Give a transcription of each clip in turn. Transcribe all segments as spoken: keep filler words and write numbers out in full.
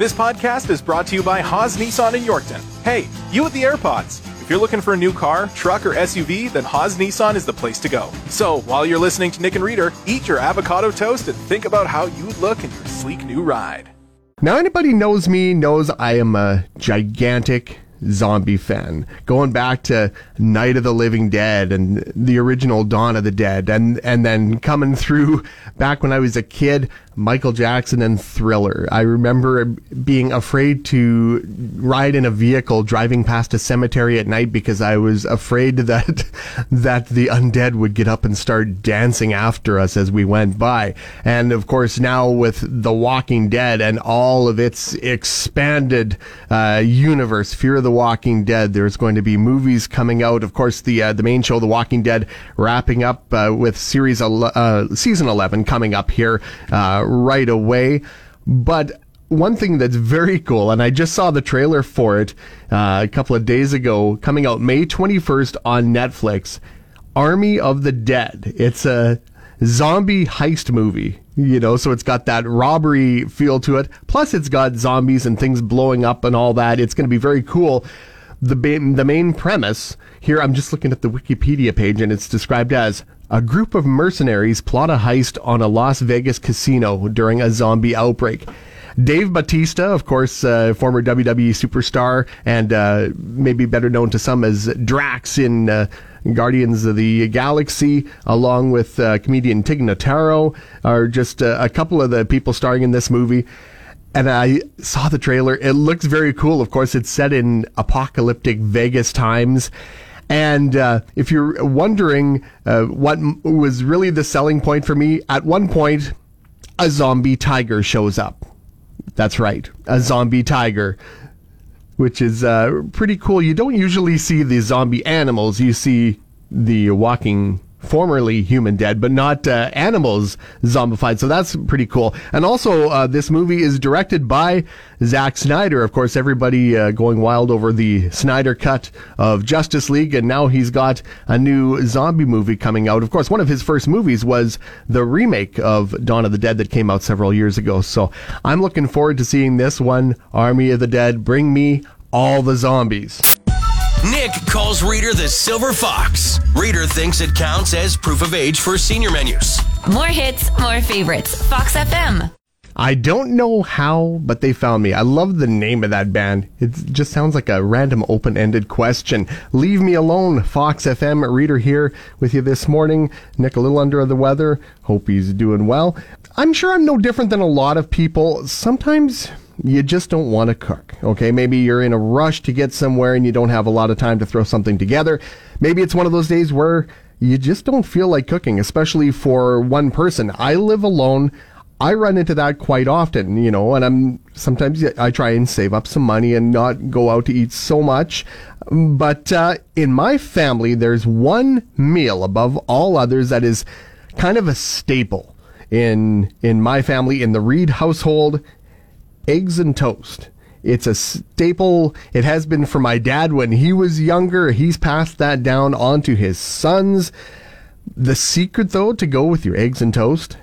This podcast is brought to you by Haas Nissan in Yorkton. Hey, you with the AirPods. If you're looking for a new car, truck, or S U V, then Haas Nissan is the place to go. So, while you're listening to Nick and Reader, eat your avocado toast and think about how you'd look in your sleek new ride. Now, anybody knows me knows I am a gigantic zombie fan, going back to Night of the Living Dead and the original Dawn of the Dead, and and then coming through back when I was a kid, Michael Jackson and Thriller. I remember being afraid to ride in a vehicle driving past a cemetery at night because I was afraid that that the undead would get up and start dancing after us as we went by. And of course, now with The Walking Dead and all of its expanded uh, universe, Fear of the Walking Dead, there's going to be movies coming out. Of course, the uh, the main show, The Walking Dead, wrapping up uh, with series ele- uh, season eleven coming up here uh, right away. But one thing that's very cool, and I just saw the trailer for it uh, a couple of days ago, coming out May twenty-first on Netflix, Army of the Dead. It's a zombie heist movie, you know, so it's got that robbery feel to it. Plus, it's got zombies and things blowing up and all that. It's going to be very cool. The, ba- the main premise here, I'm just looking at the Wikipedia page, and it's described as a group of mercenaries plot a heist on a Las Vegas casino during a zombie outbreak. Dave Bautista, of course, uh, former W W E superstar, and uh, maybe better known to some as Drax in uh, Guardians of the Galaxy, along with uh, comedian Tig Notaro, are just uh, a couple of the people starring in this movie. And I saw the trailer. It looks very cool. Of course, it's set in apocalyptic Vegas times. And uh, if you're wondering uh, what m- was really the selling point for me, at one point, a zombie tiger shows up. That's right, a zombie tiger, which is uh, pretty cool. You don't usually see the zombie animals. You see the walking, formerly human dead, but not uh, animals zombified. So that's pretty cool. And also, uh, this movie is directed by Zack Snyder. Of course, everybody uh, going wild over the Snyder cut of Justice League, and now he's got a new zombie movie coming out. Of course, one of his first movies was the remake of Dawn of the Dead that came out several years ago. So I'm looking forward to seeing this one, Army of the Dead. Bring me all the zombies. Nick calls Reader the Silver Fox. Reader thinks it counts as proof of age for senior menus. More hits, more favorites. Fox F M. I don't know how, but they found me. I love the name of that band. It just sounds like a random open-ended question. Leave me alone. Fox F M Reader here with you this morning. Nick a little under the weather. Hope he's doing well. I'm sure I'm no different than a lot of people. Sometimes you just don't want to cook, okay? Maybe you're in a rush to get somewhere and you don't have a lot of time to throw something together. Maybe it's one of those days where you just don't feel like cooking, especially for one person. I live alone. I run into that quite often, you know, and I'm sometimes I try and save up some money and not go out to eat so much. But uh, in my family, there's one meal above all others that is kind of a staple in in my family, in the Reed household. Eggs and toast. It's a staple. It has been for my dad when he was younger. He's passed that down onto his sons. The secret, though, to go with your eggs and toast,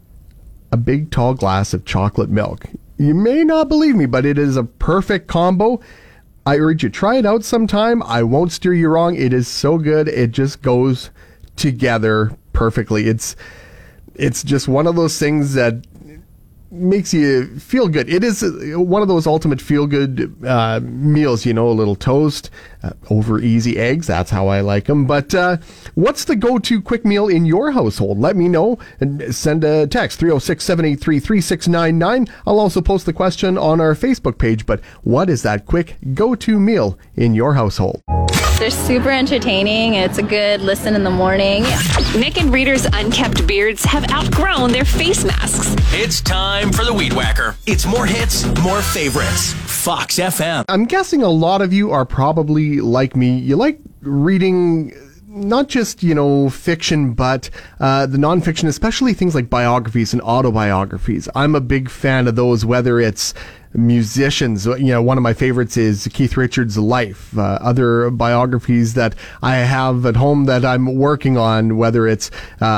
a big tall glass of chocolate milk. You may not believe me, but it is a perfect combo. I urge you, try it out sometime. I won't steer you wrong. It is so good. It just goes together perfectly. It's it's just one of those things that makes you feel good. It is one of those ultimate feel-good uh, meals, you know, a little toast, uh, over easy eggs. That's how I like them. But uh, what's the go-to quick meal in your household? Let me know and send a text, three oh six, seven eight three, three six nine nine. I'll also post the question on our Facebook page. But what is that quick go-to meal in your household? They're super entertaining. It's a good listen in the morning. Nick and Reader's unkempt beards have outgrown their face masks. It's time for the Weed Whacker. It's more hits, more favorites. Fox F M. I'm guessing a lot of you are probably like me. You like reading not just, you know, fiction, but uh, the nonfiction, especially things like biographies and autobiographies. I'm a big fan of those, whether it's musicians. You know, one of my favorites is Keith Richards' life. Uh, other biographies that I have at home that I'm working on, whether it's uh,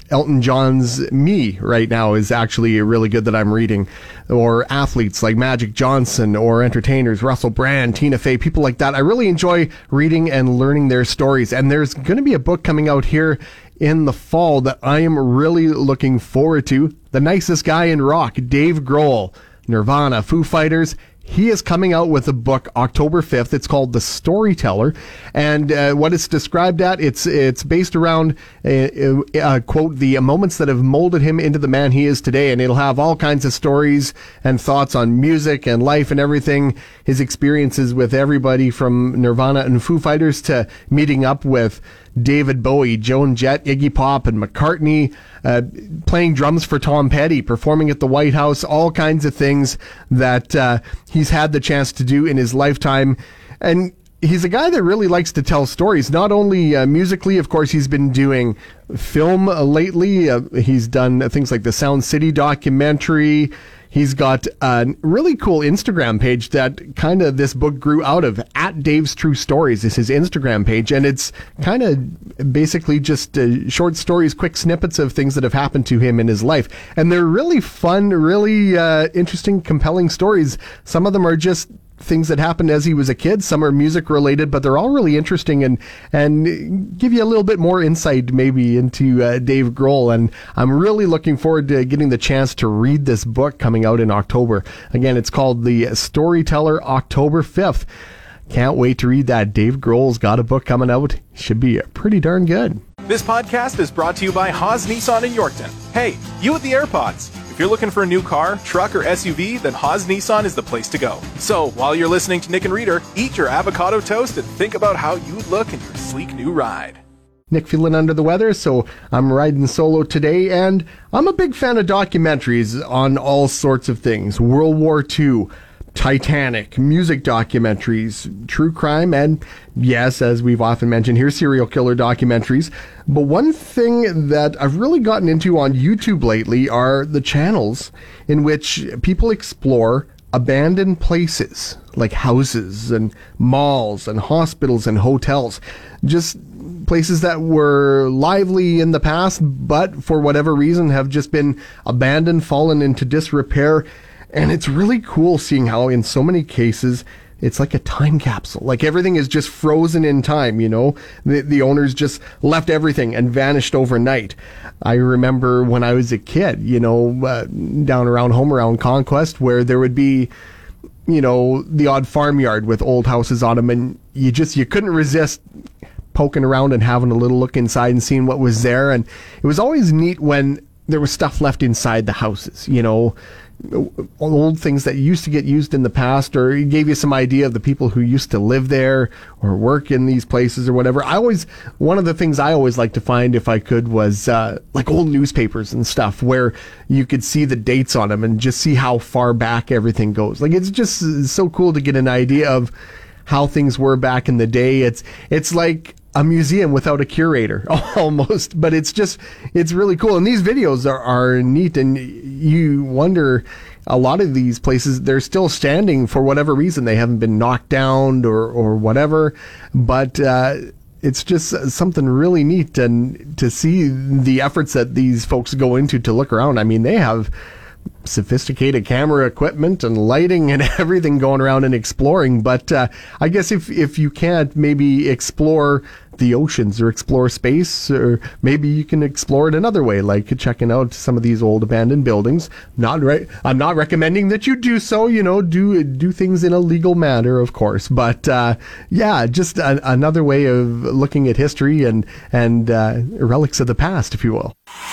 Elton John's Me right now is actually really good that I'm reading. Or athletes like Magic Johnson, or entertainers, Russell Brand, Tina Fey, people like that. I really enjoy reading and learning their stories. And there's going to be a book coming out here in the fall that I am really looking forward to. The nicest guy in rock, Dave Grohl, Nirvana, Foo Fighters. He is coming out with a book October fifth. It's called The Storyteller. And uh, what it's described at, it's it's based around, uh, uh, quote, the moments that have molded him into the man he is today. And it'll have all kinds of stories and thoughts on music and life and everything. His experiences with everybody from Nirvana and Foo Fighters to meeting up with David Bowie, Joan Jett, Iggy Pop, and McCartney, uh, playing drums for Tom Petty, performing at the White House, all kinds of things that uh, he's had the chance to do in his lifetime. And he's a guy that really likes to tell stories, not only uh, musically. Of course, he's been doing film uh, lately. Uh, he's done things like the Sound City documentary. He's got a really cool Instagram page that kind of this book grew out of. At Dave's True Stories is his Instagram page, and it's kind of basically just uh, short stories, quick snippets of things that have happened to him in his life. And they're really fun, really uh, interesting, compelling stories. Some of them are just things that happened as he was a kid. Some are music related, but they're all really interesting and and give you a little bit more insight maybe into uh, Dave Grohl. And I'm really looking forward to getting the chance to read this book coming out in October. Again, it's called The Storyteller, October fifth. Can't wait to read that. Dave Grohl's got a book coming out. Should be pretty darn good. This podcast is brought to you by Haas Nissan in Yorkton. Hey, you with the AirPods. If you're looking for a new car, truck, or S U V, then Haas Nissan is the place to go. So, while you're listening to Nick and Reader, eat your avocado toast and think about how you'd look in your sleek new ride. Nick feeling under the weather, so I'm riding solo today, and I'm a big fan of documentaries on all sorts of things. World War Two, Titanic, music documentaries, true crime, and yes, as we've often mentioned here, serial killer documentaries. But one thing that I've really gotten into on YouTube lately are the channels in which people explore abandoned places like houses and malls and hospitals and hotels. Just places that were lively in the past, but for whatever reason have just been abandoned, fallen into disrepair. And it's really cool seeing how in so many cases it's like a time capsule. Like everything is just frozen in time, you know. The, the owners just left everything and vanished overnight. I remember when I was a kid, you know, uh, down around home around Conquest, where there would be, you know, the odd farmyard with old houses on them, and you just, you couldn't resist poking around and having a little look inside and seeing what was there. And it was always neat when there was stuff left inside the houses, you know, old things that used to get used in the past, or it gave you some idea of the people who used to live there or work in these places or whatever. I always, one of the things I always liked to find if I could was uh, like old newspapers and stuff where you could see the dates on them and just see how far back everything goes. Like it's just so cool to get an idea of how things were back in the day. It's it's like a museum without a curator almost, but it's just, it's really cool. And these videos are, are neat, and you wonder, a lot of these places, they're still standing for whatever reason. They haven't been knocked down or, or whatever, but uh, it's just something really neat, and to see the efforts that these folks go into to look around. I mean, they have sophisticated camera equipment and lighting and everything going around and exploring. But uh, I guess if if you can't maybe explore the oceans or explore space, or maybe you can explore it another way, like checking out some of these old abandoned buildings. Not right. I'm not recommending that you do so. You know, do do things in a legal manner, of course. But uh, yeah, just a, another way of looking at history and and uh, relics of the past, if you will.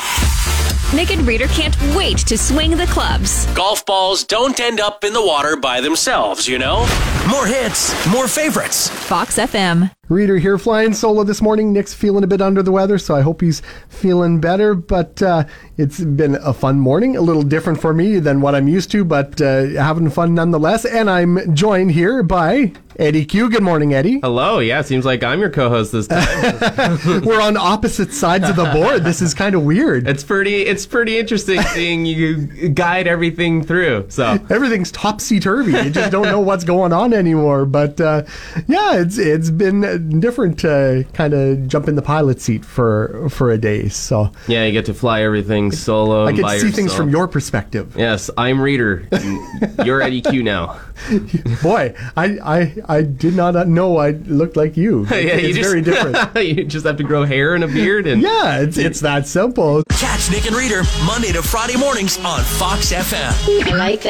Nick and Reader can't wait to swing the clubs. Golf balls don't end up in the water by themselves, you know? More hits, more favorites. Fox F M. Reader here flying solo this morning. Nick's feeling a bit under the weather, so I hope he's feeling better. But uh, it's been a fun morning, a little different for me than what I'm used to, but uh, having fun nonetheless. And I'm joined here by Eddie Q. Good morning, Eddie. Hello. Yeah, seems like I'm your co-host this time. We're on opposite sides of the board. This is kind of weird. It's pretty. It's pretty interesting seeing you guide everything through. So everything's topsy-turvy. You just don't know what's going on fun anymore. But uh, yeah, it's it's been different to kind of jump in the pilot seat for for a day. So Yeah, you get to fly everything solo. I and get by to see things yourself. from your perspective. Yes, I'm Reader. and You're at E Q now. Boy, I, I I did not know I looked like you. yeah, it's you just, very different. you just have to grow hair and a beard. And Yeah, it's it's that simple. Catch Nick and Reader Monday to Friday mornings on Fox F M. I like that.